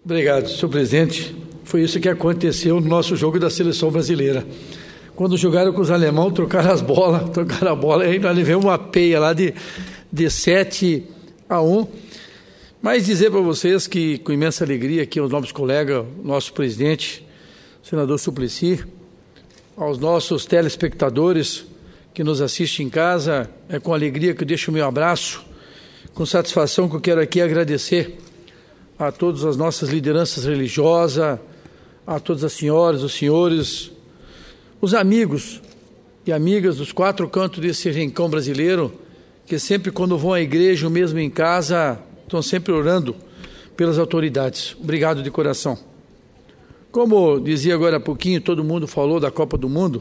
Obrigado, senhor presidente. Foi isso que aconteceu no nosso jogo da seleção brasileira. Quando jogaram com os alemães, trocaram a bola, e aí nós levamos uma peia lá de 7-1. Mas dizer para vocês que, com imensa alegria, aqui aos nossos colegas, nosso presidente, o senador Suplicy, aos nossos telespectadores que nos assistem em casa, é com alegria que eu deixo o meu abraço, com satisfação que eu quero aqui agradecer a todas as nossas lideranças religiosas, a todas as senhoras, os senhores, os amigos e amigas dos quatro cantos desse rincão brasileiro, que sempre quando vão à igreja ou mesmo em casa, estão sempre orando pelas autoridades. Obrigado de coração. Como dizia agora há pouquinho, todo mundo falou da Copa do Mundo.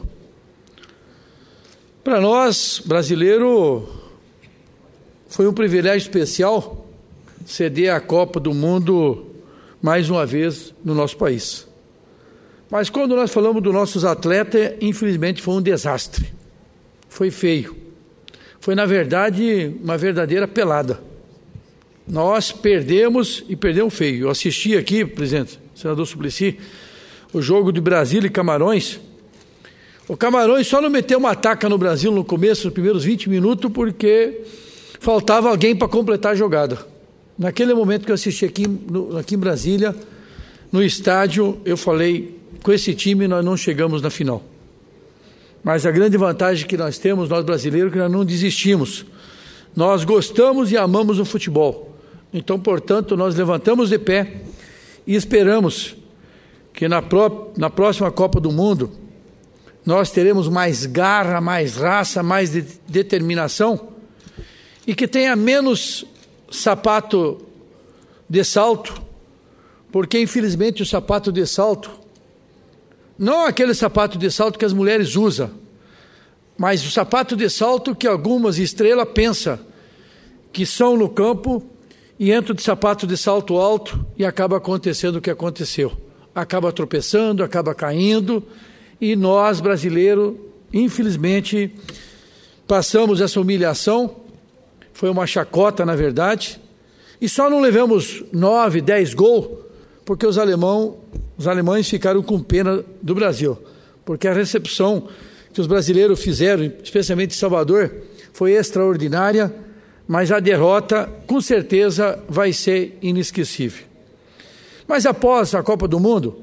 Para nós, brasileiro, foi um privilégio especial ceder a Copa do Mundo mais uma vez no nosso país. Mas quando nós falamos dos nossos atletas, infelizmente foi um desastre. Foi feio. Foi, na verdade, uma verdadeira pelada. Nós perdemos e perdemos feio. Eu assisti aqui, presidente, senador Suplicy, o jogo de Brasília e Camarões. O Camarões só não meteu uma ataca no Brasil no começo, nos primeiros 20 minutos, porque faltava alguém para completar a jogada. Naquele momento que eu assisti aqui em Brasília, no estádio, eu falei, com esse time nós não chegamos na final. Mas a grande vantagem que nós temos, nós brasileiros, é que nós não desistimos. Nós gostamos e amamos o futebol. Então, portanto, nós levantamos de pé e esperamos que na próxima Copa do Mundo nós teremos mais garra, mais raça, mais determinação e que tenha menos sapato de salto, porque infelizmente o sapato de salto, não aquele sapato de salto que as mulheres usam, mas o sapato de salto que algumas estrelas pensam que são no campo e entram de sapato de salto alto e acaba acontecendo o que aconteceu. Acaba tropeçando, acaba caindo e nós, brasileiros, infelizmente, passamos essa humilhação. Foi uma chacota, na verdade, e só não levamos 9, 10 gols, porque os alemães ficaram com pena do Brasil, porque a recepção que os brasileiros fizeram, especialmente em Salvador, foi extraordinária, mas a derrota, com certeza, vai ser inesquecível. Mas após a Copa do Mundo,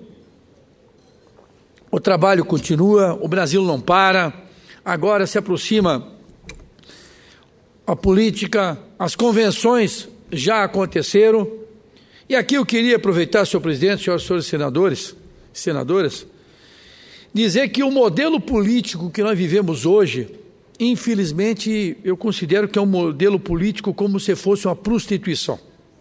o trabalho continua, o Brasil não para, agora se aproxima a política, as convenções já aconteceram, e aqui eu queria aproveitar, senhor presidente, senhores senadores, senadoras, dizer que o modelo político que nós vivemos hoje, infelizmente, eu considero que é um modelo político como se fosse uma prostituição.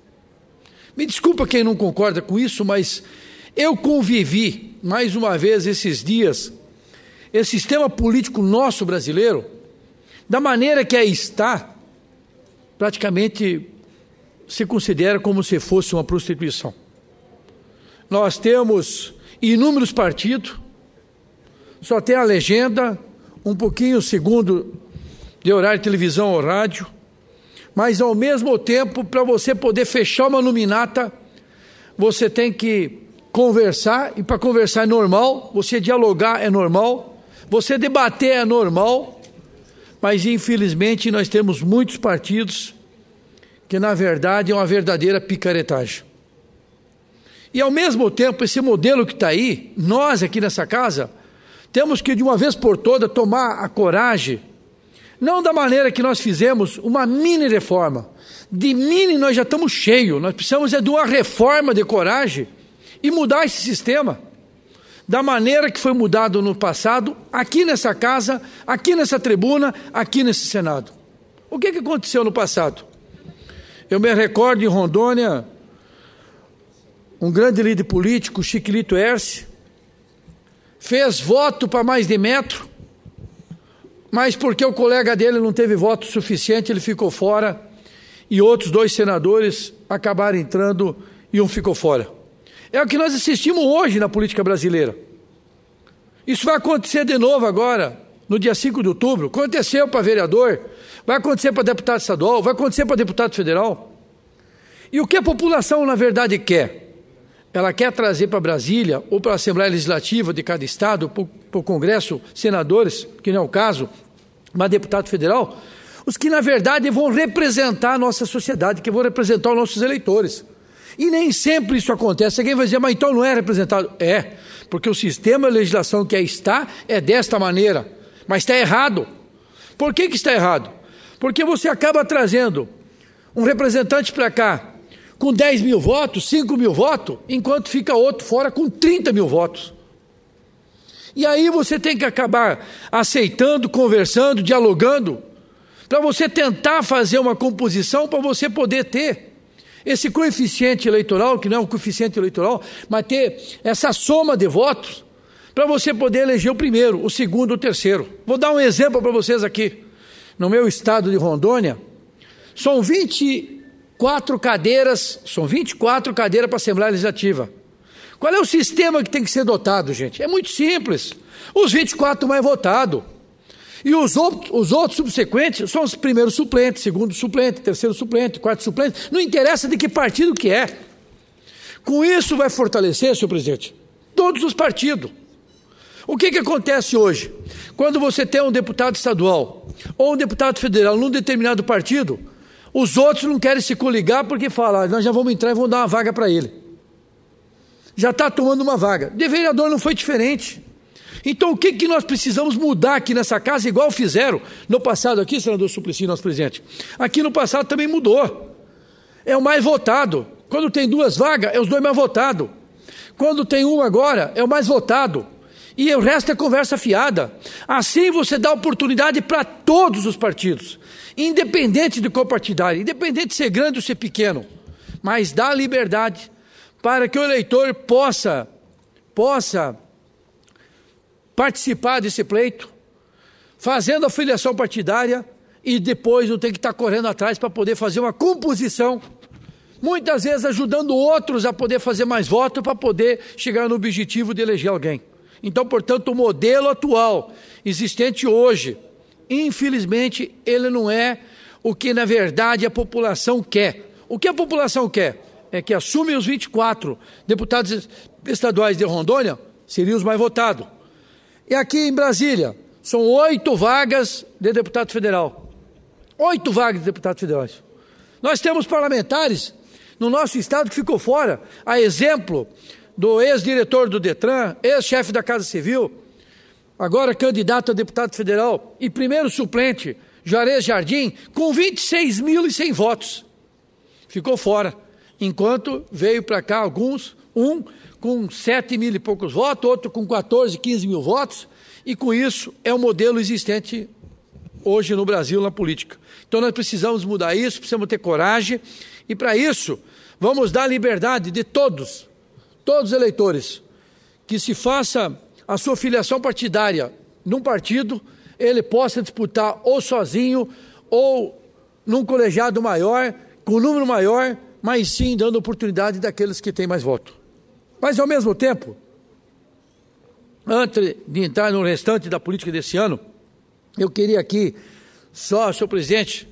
Me desculpa quem não concorda com isso, mas eu convivi, mais uma vez, esses dias, esse sistema político nosso brasileiro, da maneira que aí está, praticamente se considera como se fosse uma prostituição. Nós temos inúmeros partidos, só tem a legenda, um pouquinho segundo de horário de televisão ou rádio, mas ao mesmo tempo, para você poder fechar uma nominata, você tem que conversar, e para conversar é normal, você dialogar é normal, você debater é normal, mas infelizmente nós temos muitos partidos que na verdade é uma verdadeira picaretagem. E ao mesmo tempo, esse modelo que está aí, nós aqui nessa casa, temos que de uma vez por todas tomar a coragem, não da maneira que nós fizemos uma mini reforma. De mini nós já estamos cheios, nós precisamos de uma reforma de coragem e mudar esse sistema. Da maneira que foi mudado no passado, aqui nessa casa, aqui nessa tribuna, aqui nesse Senado. O que aconteceu no passado? Eu me recordo em Rondônia, um grande líder político, Chiquilito Erce, fez voto para mais de metro, mas porque o colega dele não teve voto suficiente, ele ficou fora, e outros 2 senadores acabaram entrando e um ficou fora. É o que nós assistimos hoje na política brasileira. Isso vai acontecer de novo agora, no dia 5 de outubro. Aconteceu para vereador, vai acontecer para deputado estadual, vai acontecer para deputado federal. E o que a população, na verdade, quer? ela quer trazer para Brasília, ou para a Assembleia Legislativa de cada estado, para o Congresso, senadores, que não é o caso, mas deputado federal, os que na verdade vão representar a nossa sociedade, que vão representar os nossos eleitores. E nem sempre isso acontece. Alguém vai dizer, mas então não é representado? É, porque o sistema de legislação que aí está é desta maneira, mas está errado. Por que está errado? Porque você acaba trazendo um representante para cá com 10 mil votos, 5 mil votos, enquanto fica outro fora com 30 mil votos. E aí você tem que acabar aceitando, conversando, dialogando, para você tentar fazer uma composição para você poder ter esse coeficiente eleitoral, que não é um coeficiente eleitoral, mas ter essa soma de votos, para você poder eleger o primeiro, o segundo, o terceiro. Vou dar um exemplo para vocês aqui. No meu estado de Rondônia, são 24 cadeiras para a Assembleia Legislativa. Qual é o sistema que tem que ser adotado, gente? É muito simples. Os 24 mais votados. E os outros subsequentes são os primeiros suplentes, segundo suplente, terceiro suplente, quarto suplente. Não interessa de que partido que é. Com isso vai fortalecer, senhor presidente, todos os partidos. O que acontece hoje? Quando você tem um deputado estadual ou um deputado federal num determinado partido, os outros não querem se coligar porque falam, nós já vamos entrar e vamos dar uma vaga para ele. Já está tomando uma vaga. De vereador não foi diferente. Então o que nós precisamos mudar aqui nessa casa, igual fizeram no passado aqui, senador Suplicy, nosso presidente? Aqui no passado também mudou. É o mais votado. Quando tem 2 vagas, é os 2 mais votados. Quando tem um agora, é o mais votado. E o resto é conversa fiada. Assim você dá oportunidade para todos os partidos, independente de qual partidário, independente de ser grande ou ser pequeno, mas dá liberdade para que o eleitor possa participar desse pleito, fazendo a filiação partidária e depois não tem que estar correndo atrás para poder fazer uma composição, muitas vezes ajudando outros a poder fazer mais votos para poder chegar no objetivo de eleger alguém. Então, portanto, o modelo atual, existente hoje, infelizmente, ele não é o que, na verdade, a população quer. O que a população quer é que assume os 24 deputados estaduais de Rondônia, seriam os mais votados. E aqui em Brasília, são 8 vagas de deputado federal. 8 vagas de deputados federais. Nós temos parlamentares no nosso estado que ficou fora, a exemplo do ex-diretor do Detran, ex-chefe da Casa Civil, agora candidato a deputado federal e primeiro suplente, Juarez Jardim, com 26.100 votos. Ficou fora, enquanto veio para cá um com 7 mil e poucos votos, outro com 14, 15 mil votos, e com isso é o modelo existente hoje no Brasil na política. Então nós precisamos mudar isso, precisamos ter coragem, e para isso vamos dar liberdade de todos os eleitores, que se faça a sua filiação partidária num partido, ele possa disputar ou sozinho, ou num colegiado maior, com um número maior, mas sim dando oportunidade daqueles que têm mais voto. Mas ao mesmo tempo, antes de entrar no restante da política desse ano, eu queria aqui só, senhor presidente,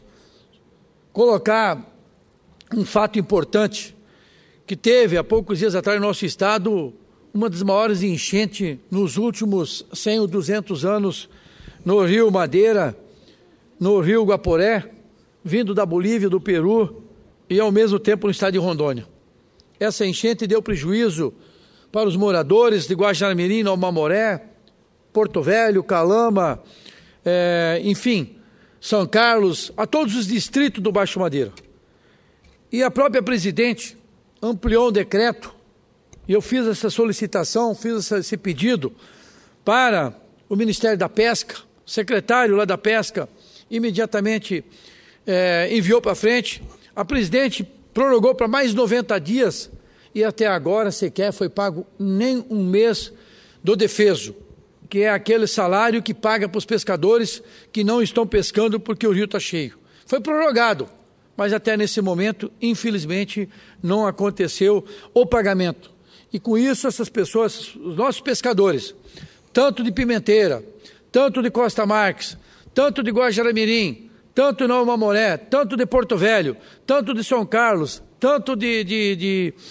colocar um fato importante, que teve há poucos dias atrás no nosso estado uma das maiores enchentes nos últimos 100 ou 200 anos no Rio Madeira, no Rio Guaporé, vindo da Bolívia, do Peru e ao mesmo tempo no estado de Rondônia. Essa enchente deu prejuízo para os moradores de Guajará-Mirim, Mamoré, Porto Velho, Calama, enfim, São Carlos, a todos os distritos do Baixo Madeira. E a própria presidente ampliou um decreto, e eu fiz essa solicitação, fiz esse pedido para o Ministério da Pesca, o secretário lá da Pesca imediatamente enviou para frente, a presidente prorrogou para mais 90 dias, e até agora sequer foi pago nem um mês do defeso, que é aquele salário que paga para os pescadores que não estão pescando porque o rio está cheio. Foi prorrogado, mas até nesse momento, infelizmente, não aconteceu o pagamento. E com isso, essas pessoas, os nossos pescadores, tanto de Pimenteira, tanto de Costa Marques, tanto de Guajará-Mirim, tanto de Nova Mamoré, tanto de Porto Velho, tanto de São Carlos, tanto de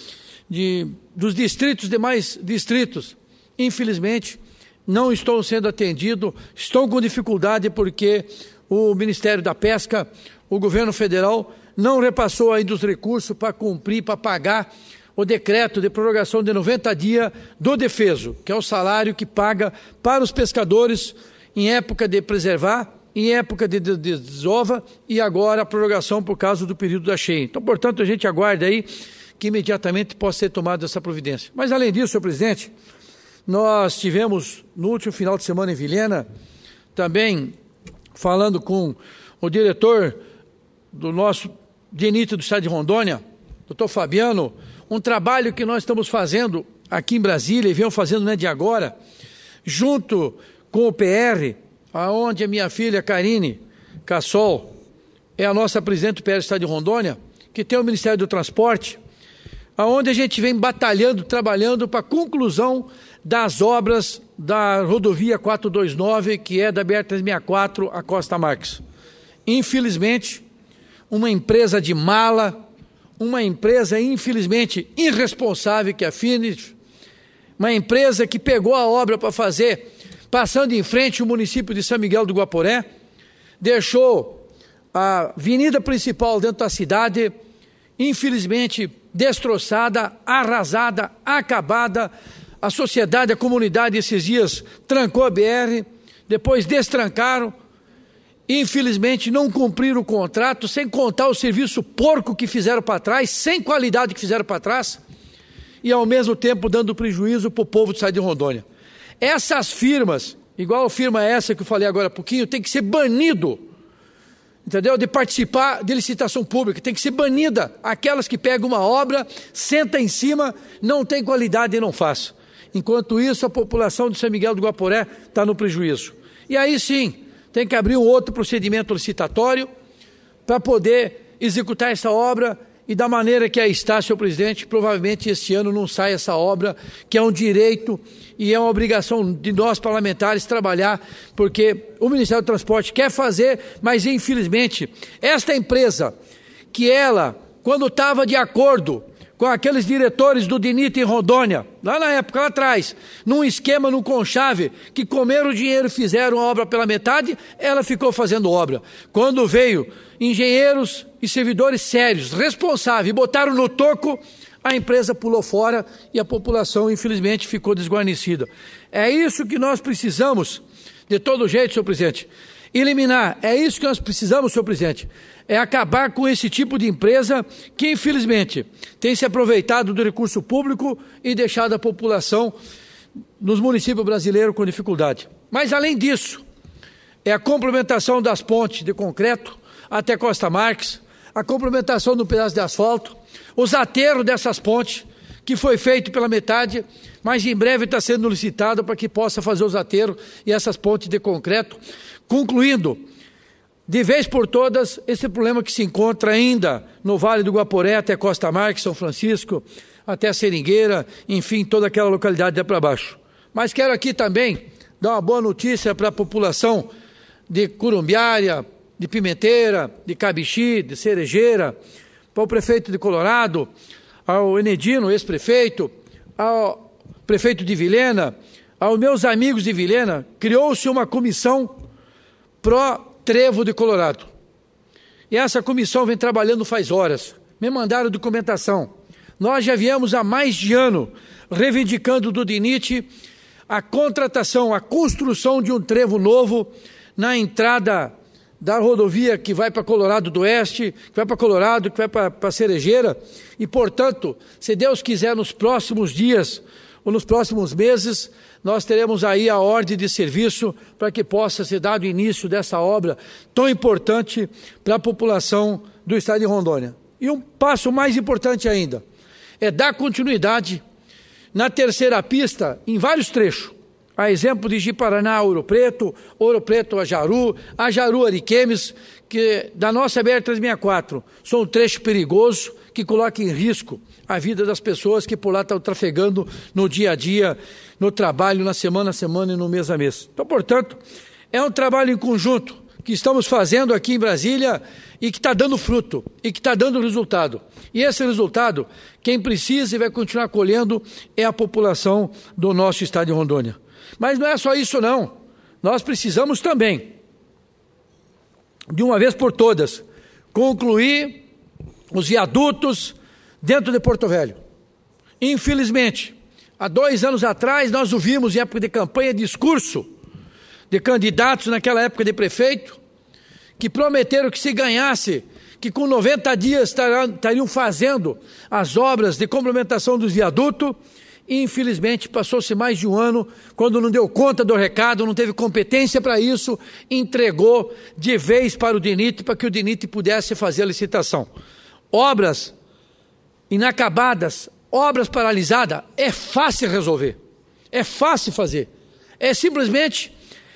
dos distritos, demais distritos, infelizmente, não estão sendo atendidos, estão com dificuldade porque o Ministério da Pesca, o governo federal, não repassou ainda os recursos para cumprir, para pagar o decreto de prorrogação de 90 dias do defeso, que é o salário que paga para os pescadores em época de preservar, em época de desova e agora a prorrogação por causa do período da cheia. Então, portanto, a gente aguarda aí que imediatamente possa ser tomada essa providência. Mas, além disso, senhor presidente, nós tivemos no último final de semana em Vilhena, também falando com o diretor do nosso DENIT do Estado de Rondônia, doutor Fabiano, um trabalho que nós estamos fazendo aqui em Brasília e venham fazendo não é de agora, junto com o PR, aonde a minha filha Karine Cassol é a nossa presidente do PR do Estado de Rondônia, que tem o Ministério do Transporte, aonde a gente vem batalhando, trabalhando para a conclusão das obras da rodovia 429, que é da BR-364 a Costa Marques. Infelizmente, uma empresa de mala, uma empresa infelizmente irresponsável, que é a Finish, uma empresa que pegou a obra para fazer, passando em frente o município de São Miguel do Guaporé, deixou a avenida principal dentro da cidade, infelizmente destroçada, arrasada, acabada. A sociedade, a comunidade esses dias trancou a BR, depois destrancaram, infelizmente não cumpriram o contrato, sem contar o serviço porco que fizeram para trás, sem qualidade que fizeram para trás, e ao mesmo tempo dando prejuízo para o povo do Estado de Rondônia. Essas firmas, igual a firma essa que eu falei agora há pouquinho, tem que ser banido, entendeu? De participar de licitação pública, tem que ser banida aquelas que pegam uma obra, senta em cima, não tem qualidade e não faz. Enquanto isso, a população de São Miguel do Guaporé está no prejuízo. E aí sim, tem que abrir um outro procedimento licitatório para poder executar essa obra e da maneira que aí está, senhor presidente, provavelmente este ano não sai essa obra, que é um direito e é uma obrigação de nós parlamentares trabalhar, porque o Ministério do Transporte quer fazer, mas infelizmente esta empresa, que ela, quando estava de acordo com aqueles diretores do DENIT em Rondônia, lá na época, lá atrás, num esquema, num conchave, que comeram o dinheiro e fizeram a obra pela metade, ela ficou fazendo obra. Quando veio engenheiros e servidores sérios, responsáveis, e botaram no toco, a empresa pulou fora e a população, infelizmente, ficou desguarnecida. É isso que nós precisamos, de todo jeito, senhor presidente, eliminar. É isso que nós precisamos, senhor presidente, é acabar com esse tipo de empresa que, infelizmente, tem se aproveitado do recurso público e deixado a população nos municípios brasileiros com dificuldade. Mas, além disso, é a complementação das pontes de concreto até Costa Marques, a complementação do pedaço de asfalto, os aterros dessas pontes, que foi feito pela metade, mas em breve está sendo licitado para que possa fazer os aterros e essas pontes de concreto, concluindo de vez por todas esse problema que se encontra ainda no Vale do Guaporé até Costa Marques, São Francisco, até Seringueira, enfim, toda aquela localidade de para baixo. Mas quero aqui também dar uma boa notícia para a população de Curumbiária, de Pimenteira, de Cabixi, de Cerejeira, para o prefeito de Colorado, ao Enedino, ex-prefeito, ao prefeito de Vilhena, aos meus amigos de Vilhena, criou-se uma comissão pró-trevo de Colorado. E essa comissão vem trabalhando faz horas. Me mandaram documentação. Nós já viemos há mais de ano reivindicando do DENIT a contratação, a construção de um trevo novo na entrada da rodovia que vai para Colorado do Oeste, que vai para Colorado, que vai para Cerejeira, e, portanto, se Deus quiser, nos próximos dias ou nos próximos meses, nós teremos aí a ordem de serviço para que possa ser dado início dessa obra tão importante para a população do Estado de Rondônia. E um passo mais importante ainda, é dar continuidade na terceira pista em vários trechos. A exemplo de Ji-Paraná a Ouro Preto a Jaru Ariquemes, que da nossa BR-364 são um trecho perigoso que coloca em risco a vida das pessoas que por lá estão trafegando no dia a dia, no trabalho, na semana a semana e no mês a mês. Então, portanto, é um trabalho em conjunto que estamos fazendo aqui em Brasília e que está dando fruto, e que está dando resultado. E esse resultado, quem precisa e vai continuar colhendo é a população do nosso estado de Rondônia. Mas não é só isso não, nós precisamos também, de uma vez por todas, concluir os viadutos dentro de Porto Velho. Infelizmente, há 2 anos atrás nós ouvimos em época de campanha discurso de candidatos naquela época de prefeito, que prometeram que se ganhasse, que com 90 dias estariam fazendo as obras de complementação dos viadutos. Infelizmente passou-se mais de 1 ano, quando não deu conta do recado, não teve competência para isso, entregou de vez para o DENIT, para que o DENIT pudesse fazer a licitação. Obras inacabadas, obras paralisadas, é fácil resolver, é fácil fazer, é simplesmente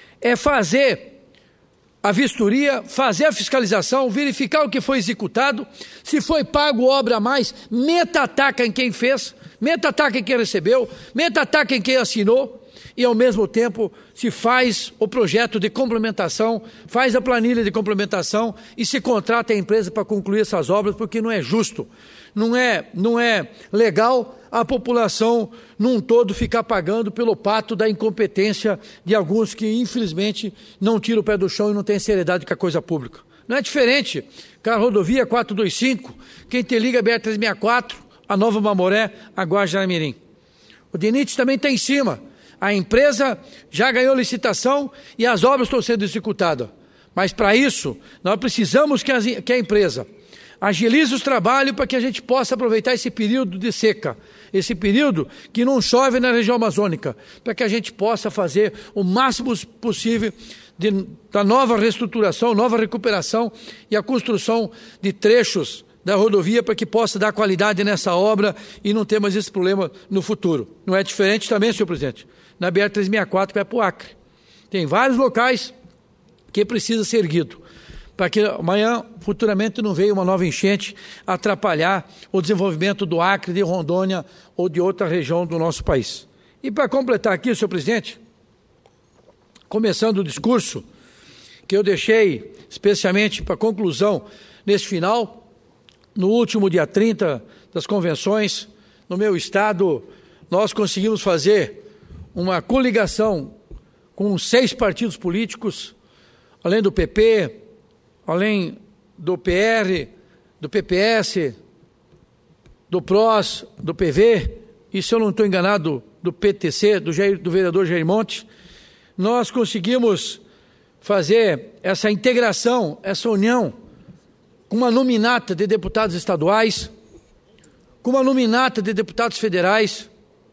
fazer a vistoria, fazer a fiscalização, verificar o que foi executado, se foi pago obra a mais, meta ataca em quem fez, meta ataca em quem recebeu, meta ataca em quem assinou, e ao mesmo tempo se faz o projeto de complementação, faz a planilha de complementação e se contrata a empresa para concluir essas obras, porque não é justo, não é legal a população num todo ficar pagando pelo pato da incompetência de alguns que infelizmente não tiram o pé do chão e não têm seriedade com a coisa pública. Não é diferente com a rodovia 425, quem te liga a BR-364, a Nova Mamoré, a Guajará-Mirim. O DENIT também está em cima. A empresa já ganhou licitação e as obras estão sendo executadas. Mas para isso, nós precisamos que a empresa agilize os trabalhos para que a gente possa aproveitar esse período de seca, esse período que não chove na região amazônica, para que a gente possa fazer o máximo possível da nova reestruturação, nova recuperação e a construção de trechos da rodovia para que possa dar qualidade nessa obra e não ter mais esse problema no futuro. Não é diferente também, senhor presidente, na BR-364 que vai para o Acre. Tem vários locais que precisa ser erguido, para que amanhã, futuramente, não venha uma nova enchente atrapalhar o desenvolvimento do Acre, de Rondônia ou de outra região do nosso país. E para completar aqui, senhor presidente, começando o discurso que eu deixei especialmente para conclusão nesse final, no último dia 30 das convenções, no meu estado, nós conseguimos fazer uma coligação com 6 partidos políticos, além do PP, além do PR, do PPS, do PROS, do PV, e se eu não estou enganado, do PTC, do vereador Jair Monte, nós conseguimos fazer essa integração, essa união, com uma nominata de deputados estaduais, com uma nominata de deputados federais,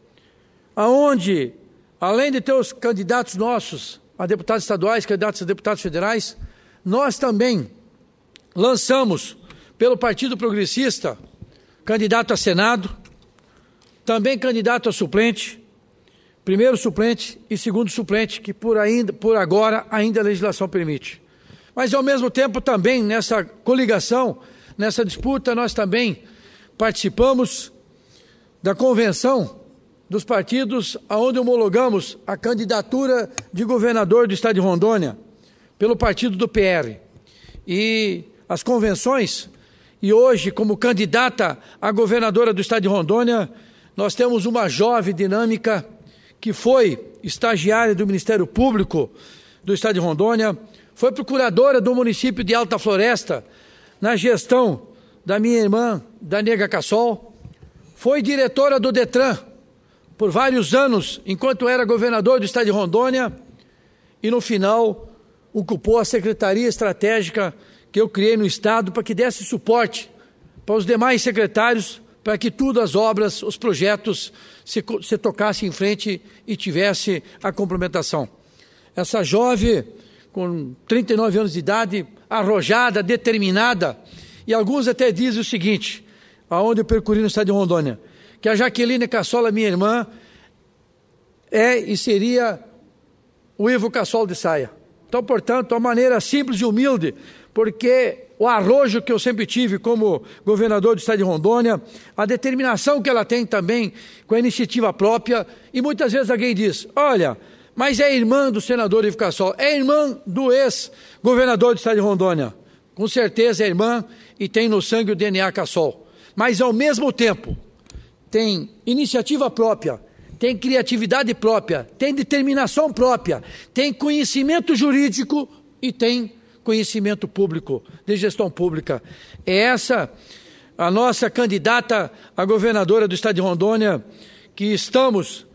aonde, além de ter os candidatos nossos a deputados estaduais, candidatos a deputados federais, nós também lançamos, pelo Partido Progressista, candidato a Senado, também candidato a suplente, primeiro suplente e segundo suplente, que por agora ainda a legislação permite. Mas ao mesmo tempo também nessa coligação, nessa disputa, nós também participamos da convenção dos partidos aonde homologamos a candidatura de governador do estado de Rondônia, pelo partido do PR. E as convenções, e hoje como candidata a governadora do estado de Rondônia, nós temos uma jovem dinâmica que foi estagiária do Ministério Público do estado de Rondônia, foi procuradora do município de Alta Floresta, na gestão da minha irmã, da Nega Cassol, foi diretora do Detran por vários anos, enquanto era governador do estado de Rondônia, e no final ocupou a Secretaria Estratégica que eu criei no estado para que desse suporte para os demais secretários, para que tudo, as obras, os projetos se tocassem em frente e tivesse a complementação. Essa jovem, com 39 anos de idade, arrojada, determinada, e alguns até dizem o seguinte, aonde eu percorri no estado de Rondônia, que a Jaqueline Cassola, minha irmã, é e seria o Ivo Cassol de Saia. Então, portanto, uma maneira simples e humilde, porque o arrojo que eu sempre tive como governador do estado de Rondônia, a determinação que ela tem também com a iniciativa própria, e muitas vezes alguém diz, olha, mas é irmã do senador Ivo Cassol, é irmã do ex-governador do estado de Rondônia. Com certeza é irmã e tem no sangue o DNA Cassol. Mas, ao mesmo tempo, tem iniciativa própria, tem criatividade própria, tem determinação própria, tem conhecimento jurídico e tem conhecimento público, de gestão pública. É essa a nossa candidata a governadora do estado de Rondônia, que estamos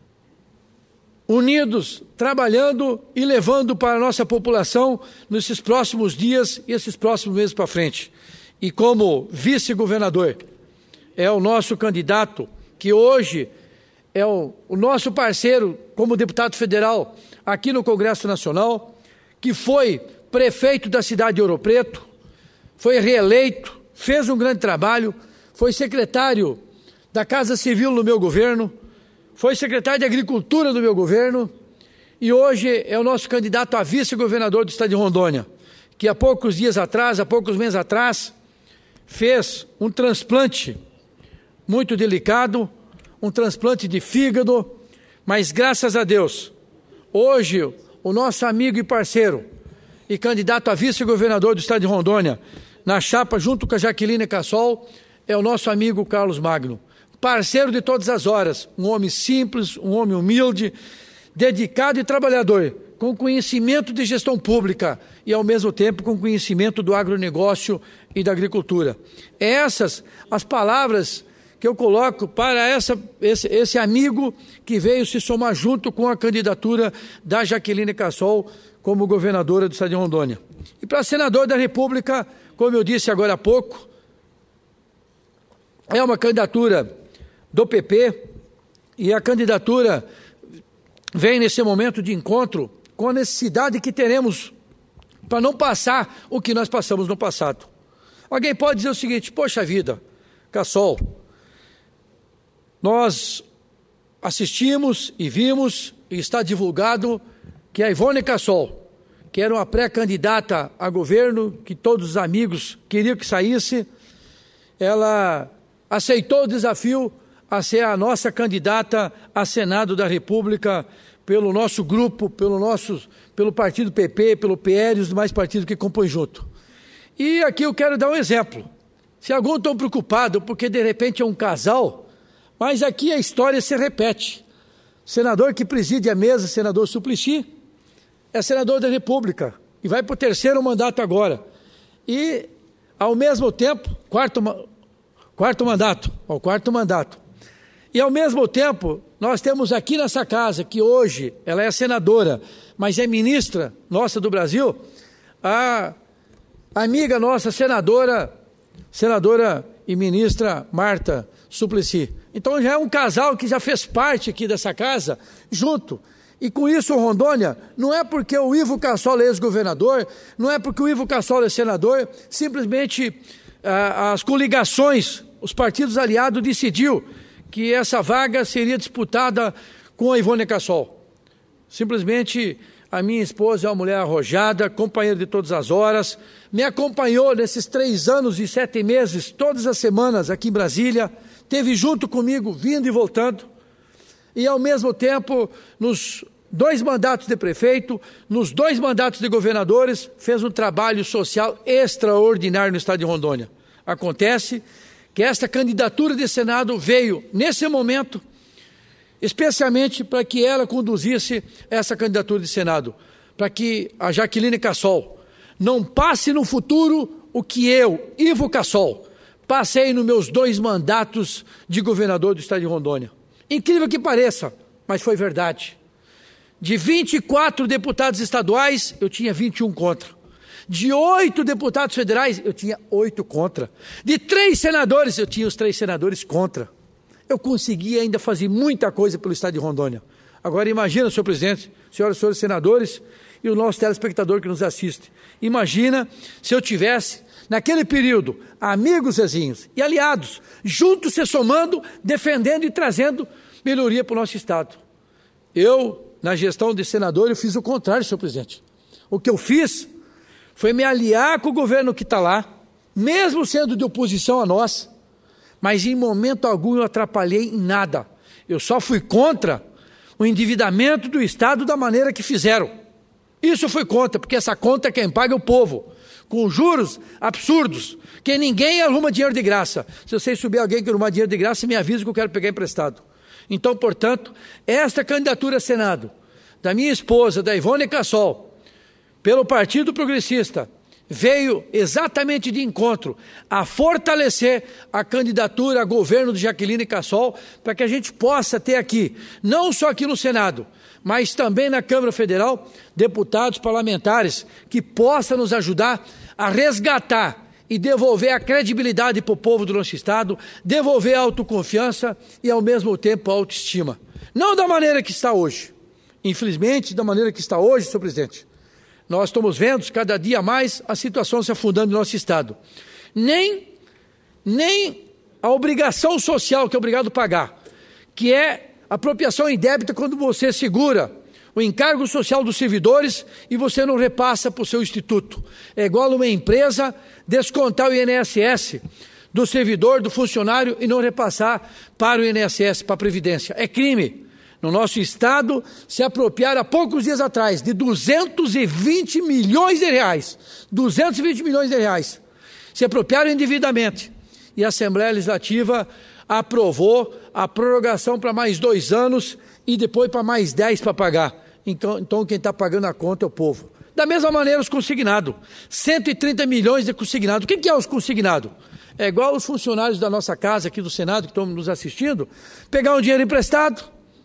unidos, trabalhando e levando para a nossa população nesses próximos dias e esses próximos meses para frente. E como vice-governador, é o nosso candidato, que hoje é o nosso parceiro como deputado federal aqui no Congresso Nacional, que foi prefeito da cidade de Ouro Preto, foi reeleito, fez um grande trabalho, foi secretário da Casa Civil no meu governo, foi secretário de Agricultura do meu governo e hoje é o nosso candidato a vice-governador do estado de Rondônia, que há poucos dias atrás, há poucos meses atrás, fez um transplante muito delicado, um transplante de fígado, mas graças a Deus, hoje o nosso amigo e parceiro e candidato a vice-governador do estado de Rondônia, na chapa junto com a Jaqueline Cassol, é o nosso amigo Carlos Magno, parceiro de todas as horas, um homem simples, um homem humilde, dedicado e trabalhador, com conhecimento de gestão pública e, ao mesmo tempo, com conhecimento do agronegócio e da agricultura. Essas as palavras que eu coloco para esse amigo que veio se somar junto com a candidatura da Jaqueline Cassol como governadora do estado de Rondônia. E para senador da República, como eu disse agora há pouco, é uma candidatura do PP e a candidatura vem nesse momento de encontro com a necessidade que teremos para não passar o que nós passamos no passado. Alguém pode dizer o seguinte: poxa vida, Cassol, nós assistimos e vimos, e está divulgado, que a Ivone Cassol, que era uma pré-candidata a governo, que todos os amigos queriam que saísse, ela aceitou o desafio a ser a nossa candidata a Senado da República pelo nosso grupo, pelo partido PP, pelo PL e os demais partidos que compõem junto. E aqui eu quero dar um exemplo. Se alguns estão preocupados porque de repente é um casal, mas aqui a história se repete. O senador que preside a mesa, senador Suplicy, é senador da República e vai para o terceiro mandato agora. E, ao mesmo tempo, quarto mandato. E, ao mesmo tempo, nós temos aqui nessa casa, que hoje ela é senadora, mas é ministra nossa do Brasil, a amiga nossa, senadora e ministra Marta Suplicy. Então já é um casal que já fez parte aqui dessa casa, junto. E com isso, Rondônia, não é porque o Ivo Cassol é ex-governador, não é porque o Ivo Cassol é senador, simplesmente as coligações, os partidos aliados decidiu que essa vaga seria disputada com a Ivone Cassol. Simplesmente a minha esposa é uma mulher arrojada, companheira de todas as horas, me acompanhou nesses 3 anos e 7 meses, todas as semanas aqui em Brasília, esteve junto comigo, vindo e voltando, e ao mesmo tempo, nos 2 mandatos de prefeito, nos 2 mandatos de governadores, fez um trabalho social extraordinário no estado de Rondônia. Acontece que esta candidatura de Senado veio, nesse momento, especialmente para que ela conduzisse essa candidatura de Senado, para que a Jaqueline Cassol não passe no futuro o que eu, Ivo Cassol, passei nos meus 2 mandatos de governador do estado de Rondônia. Incrível que pareça, mas foi verdade. De 24 deputados estaduais, eu tinha 21 contra. De 8 deputados federais, eu tinha 8 contra. De 3 senadores, eu tinha os 3 senadores contra. Eu consegui ainda fazer muita coisa pelo estado de Rondônia. Agora imagina, senhor presidente, senhoras e senhores senadores e o nosso telespectador que nos assiste. Imagina se eu tivesse, naquele período, amigos vizinhos e aliados, juntos se somando, defendendo e trazendo melhoria para o nosso estado. Eu, na gestão de senador, eu fiz o contrário, senhor presidente. O que eu fiz foi me aliar com o governo que está lá, mesmo sendo de oposição a nós, mas em momento algum eu atrapalhei em nada. Eu só fui contra o endividamento do Estado da maneira que fizeram. Isso foi conta, porque essa conta quem paga é o povo, com juros absurdos, que ninguém arruma dinheiro de graça. Se vocês subir alguém que arrumar dinheiro de graça, me avisa que eu quero pegar emprestado. Então, portanto, esta candidatura a Senado, da minha esposa, da Ivone Cassol, pelo Partido Progressista, veio exatamente de encontro a fortalecer a candidatura a governo de Jaqueline Cassol, para que a gente possa ter aqui, não só aqui no Senado, mas também na Câmara Federal, deputados parlamentares que possam nos ajudar a resgatar e devolver a credibilidade para o povo do nosso Estado, devolver a autoconfiança e, ao mesmo tempo, a autoestima. Não da maneira que está hoje. Infelizmente, da maneira que está hoje, senhor presidente. Nós estamos vendo cada dia mais a situação se afundando no nosso Estado. Nem a obrigação social que é obrigado a pagar, que é apropriação indébita quando você segura o encargo social dos servidores e você não repassa para o seu instituto. É igual uma empresa descontar o INSS do servidor, do funcionário e não repassar para o INSS, para a Previdência. É crime. No nosso Estado, se apropriaram há poucos dias atrás de 220 milhões de reais. 220 milhões de reais. Se apropriaram indevidamente. E a Assembleia Legislativa aprovou a prorrogação para mais 2 anos e depois para mais 10 para pagar. Então quem está pagando a conta é o povo. Da mesma maneira os consignados. 130 milhões de consignados. O que é os consignados? É igual os funcionários da nossa casa aqui do Senado que estão nos assistindo, pegar um dinheiro emprestado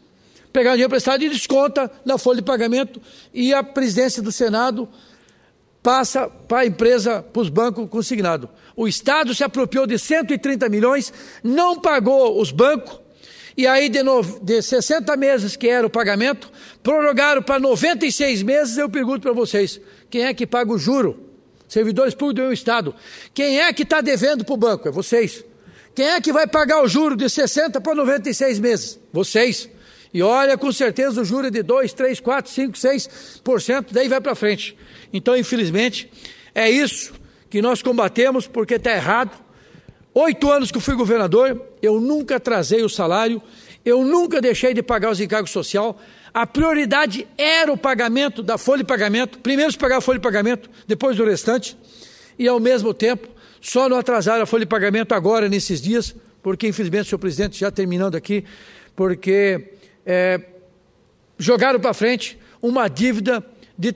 e desconta na folha de pagamento e a presidência do Senado passa para a empresa, para os bancos consignados. O Estado se apropriou de 130 milhões, não pagou os bancos, e aí de 60 meses que era o pagamento, prorrogaram para 96 meses. Eu pergunto para vocês, quem é que paga o juro? Servidores públicos do meu Estado. Quem é que está devendo para o banco? É vocês. Quem é que vai pagar o juro de 60 para 96 meses? Vocês. E olha, com certeza o juro é de 2, 3, 4, 5, 6%, daí vai para frente. Então, infelizmente, é isso que nós combatemos, porque está errado. 8 anos que eu fui governador, eu nunca atrasei o salário, eu nunca deixei de pagar os encargos sociais. A prioridade era o pagamento da folha de pagamento, primeiro se pagar a folha de pagamento, depois o restante, e ao mesmo tempo, só não atrasaram a folha de pagamento agora, nesses dias, porque infelizmente, senhor presidente, já terminando aqui, porque jogaram para frente uma dívida de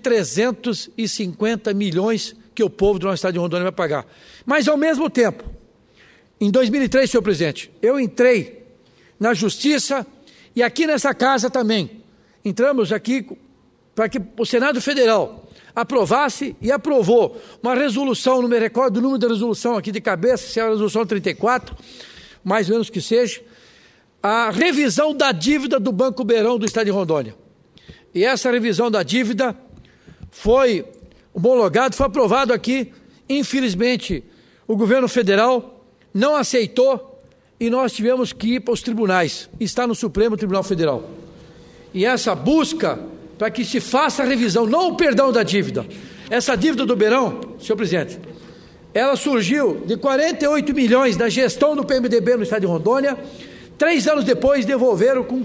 350 milhões que o povo do nosso Estado de Rondônia vai pagar. Mas ao mesmo tempo, em 2003, senhor presidente, eu entrei na Justiça e aqui nessa casa também, entramos aqui para que o Senado Federal aprovasse e aprovou uma resolução, não me recordo o número da resolução aqui de cabeça, se é a resolução 34, mais ou menos que seja, a revisão da dívida do Banco Beirão do Estado de Rondônia. E essa revisão da dívida foi homologado, foi aprovado aqui. Infelizmente, o governo federal não aceitou e nós tivemos que ir para os tribunais. Está no Supremo Tribunal Federal. E essa busca para que se faça a revisão, não o perdão da dívida. Essa dívida do Beirão, senhor presidente, ela surgiu de 48 milhões da gestão do PMDB no Estado de Rondônia. 3 anos depois devolveram com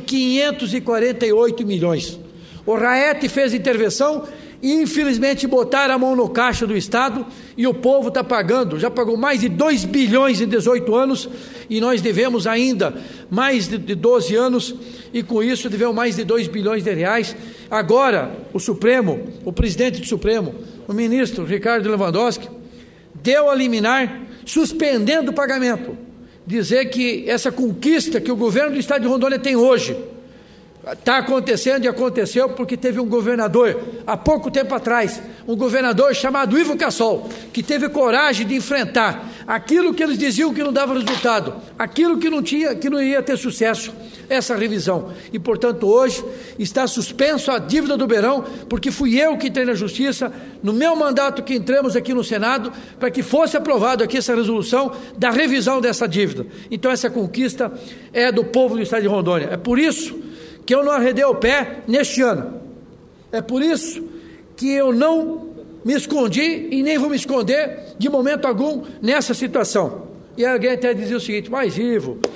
548 milhões. O Raete fez intervenção e infelizmente botaram a mão no caixa do Estado e o povo está pagando, já pagou mais de 2 bilhões em 18 anos e nós devemos ainda mais de 12 anos e com isso devemos mais de 2 bilhões de reais. Agora o Supremo, o presidente do Supremo, o ministro Ricardo Lewandowski, deu a liminar suspendendo o pagamento. Dizer que essa conquista que o governo do Estado de Rondônia tem hoje está acontecendo e aconteceu porque teve um governador, há pouco tempo atrás, um governador chamado Ivo Cassol, que teve coragem de enfrentar aquilo que eles diziam que não dava resultado, aquilo que não ia ter sucesso, essa revisão. E, portanto, hoje está suspenso a dívida do Beirão, porque fui eu que entrei na Justiça, no meu mandato que entramos aqui no Senado, para que fosse aprovado aqui essa resolução da revisão dessa dívida. Então, essa conquista é do povo do Estado de Rondônia. É por isso que eu não arredei o pé neste ano. É por isso que eu não me escondi e nem vou me esconder de momento algum nessa situação. E alguém até dizia o seguinte: mas Ivo,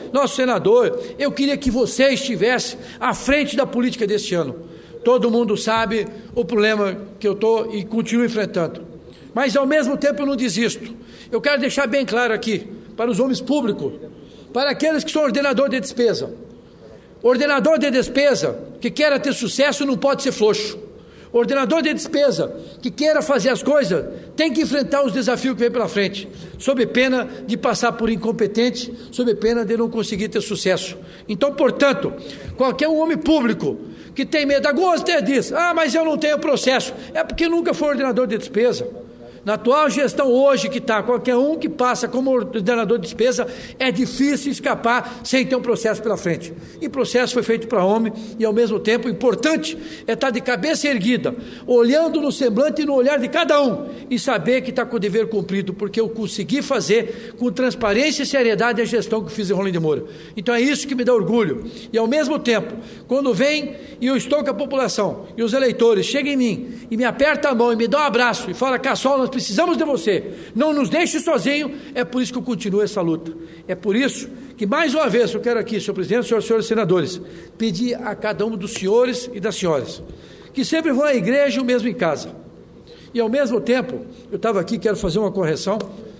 nosso senador, eu queria que você estivesse à frente da política deste ano. Todo mundo sabe o problema que eu estou e continuo enfrentando. Mas, ao mesmo tempo, eu não desisto. Eu quero deixar bem claro aqui, para os homens públicos, para aqueles que são ordenador de despesa. Ordenador de despesa que queira ter sucesso não pode ser frouxo. Ordenador de despesa que queira fazer as coisas tem que enfrentar os desafios que vem pela frente, sob pena de passar por incompetente, sob pena de não conseguir ter sucesso. Então, portanto, qualquer homem público que tem medo, alguns até diz, mas eu não tenho processo, é porque nunca foi ordenador de despesa. Na atual gestão hoje que está, qualquer um que passa como ordenador de despesa, é difícil escapar sem ter um processo pela frente. E o processo foi feito para homem e, ao mesmo tempo, o importante é estar de cabeça erguida, olhando no semblante e no olhar de cada um e saber que está com o dever cumprido, porque eu consegui fazer com transparência e seriedade a gestão que fiz em Rolim de Moura. Então é isso que me dá orgulho. E, ao mesmo tempo, quando vem e eu estou com a população e os eleitores chegam em mim e me apertam a mão e me dão um abraço e falam, Cassol, nós precisamos de você, não nos deixe sozinho, é por isso que eu continuo essa luta. É por isso que, mais uma vez, eu quero aqui, senhor presidente, senhores senadores, pedir a cada um dos senhores e das senhoras, que sempre vão à igreja, o mesmo em casa. E, ao mesmo tempo, eu estava aqui, quero fazer uma correção,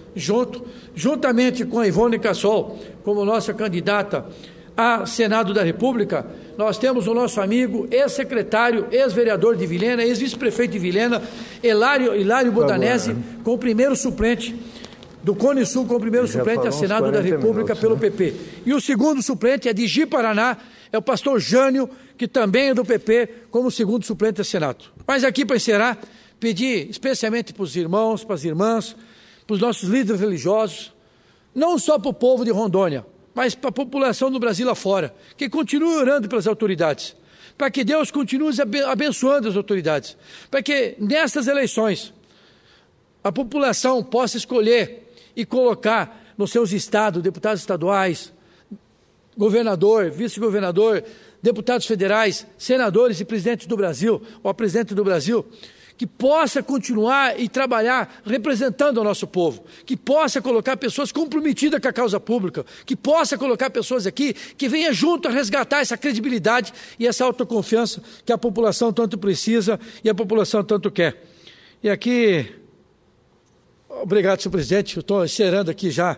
juntamente com a Ivone Cassol, como nossa candidata a Senado da República, nós temos o nosso amigo, ex-secretário, ex-vereador de Vilhena, ex-vice-prefeito de Vilhena, Hilário Bodanese, com o primeiro suplente do Cone Sul, com o primeiro suplente a Senado da República pelo PP. E o segundo suplente é de Ji-Paraná, é o pastor Jânio, que também é do PP, como segundo suplente a Senado. Mas aqui, para encerrar, pedir especialmente para os irmãos, para as irmãs, para os nossos líderes religiosos, não só para o povo de Rondônia, mas para a população do Brasil lá fora, que continue orando pelas autoridades, para que Deus continue abençoando as autoridades, para que nestas eleições a população possa escolher e colocar nos seus estados deputados estaduais, governador, vice-governador, deputados federais, senadores e presidentes do Brasil, ou a presidente do Brasil, que possa continuar e trabalhar representando o nosso povo, que possa colocar pessoas comprometidas com a causa pública, que possa colocar pessoas aqui que venham junto a resgatar essa credibilidade e essa autoconfiança que a população tanto precisa e a população tanto quer. E aqui, obrigado, senhor presidente, eu estou encerrando aqui já,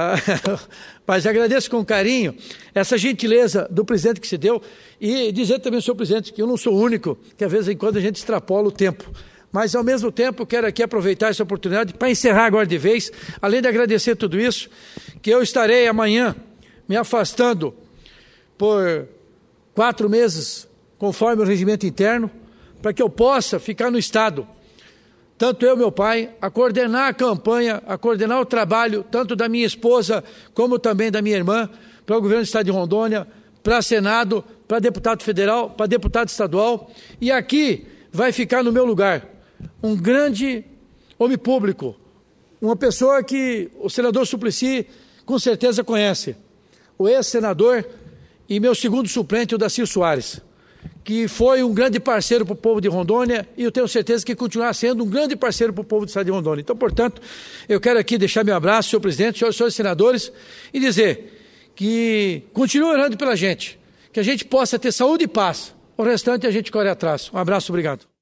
mas agradeço com carinho essa gentileza do presidente que se deu e dizer também, senhor presidente, que eu não sou o único, que às vezes em quando a gente extrapola o tempo. Mas, ao mesmo tempo, eu quero aqui aproveitar essa oportunidade para encerrar agora de vez, além de agradecer tudo isso, que eu estarei amanhã me afastando por 4 meses, conforme o regimento interno, para que eu possa ficar no Estado, tanto eu e meu pai, a coordenar a campanha, a coordenar o trabalho, tanto da minha esposa, como também da minha irmã, para o governo do Estado de Rondônia, para Senado, para deputado federal, para deputado estadual, e aqui vai ficar no meu lugar um grande homem público, uma pessoa que o senador Suplicy com certeza conhece, o ex-senador e meu segundo suplente, o Dacir Soares, que foi um grande parceiro para o povo de Rondônia e eu tenho certeza que continuará sendo um grande parceiro para o povo do Estado de Rondônia. Então, portanto, eu quero aqui deixar meu abraço, senhor presidente, senhores senadores, e dizer que continue orando pela gente, que a gente possa ter saúde e paz. O restante a gente corre atrás. Um abraço, obrigado.